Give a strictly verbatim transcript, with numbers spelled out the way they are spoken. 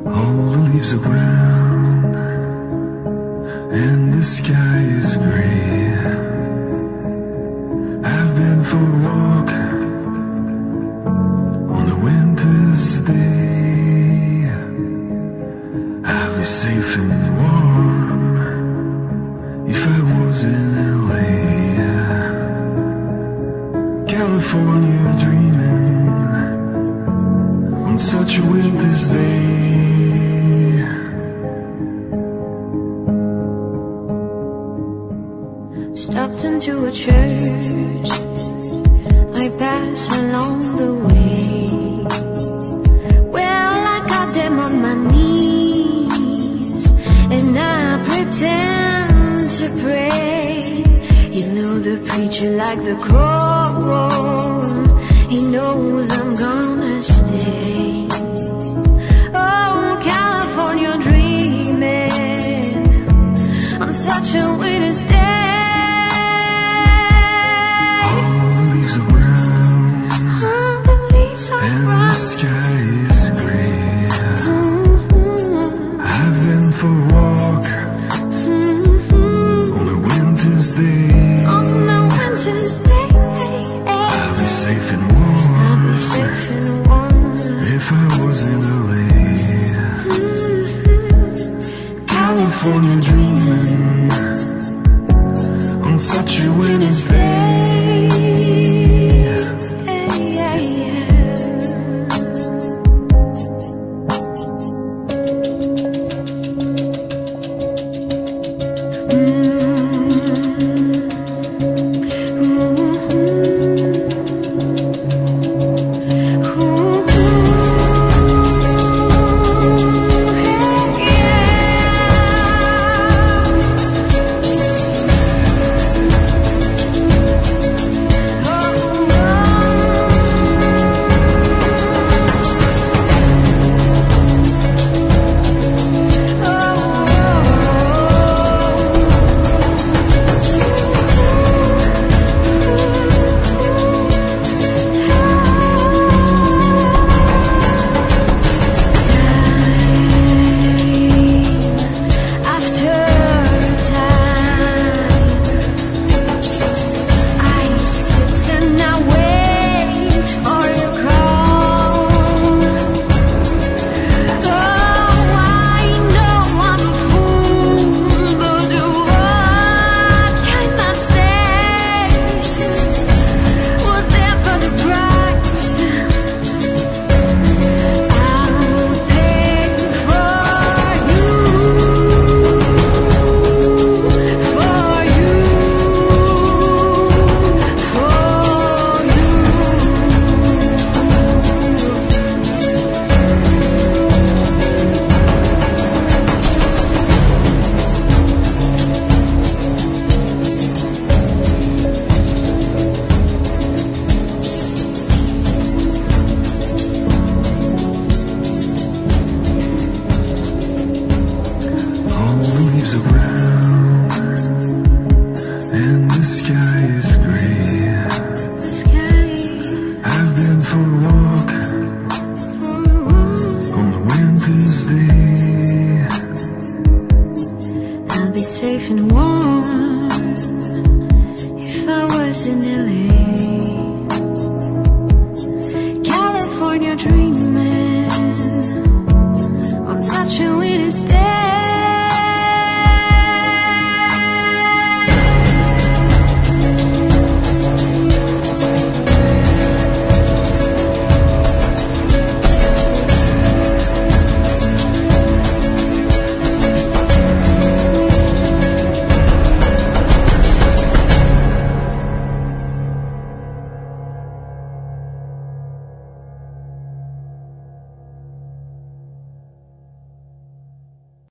All the leaves are brown and the sky is gray. I've been for a walk on a winter's day. I'd be safe and warm if I was in L A. California dreaming on such a winter's day. Stopped into a church, I pass along the way. Well, I got them on my knees, and I pretend to pray. You know the preacher like the cold, he knows I'm gonna stay. Oh, California dreaming on such a winter's day. The sky is grey. I've been for a walk on a winter's day. On a winter's day, I'll be safe and warm. I'll be safe and warm if I was in L A. California dreaming on such a winter's day. And the sky is grey. I've been for a walk on a winter's day. I'll be safe and warm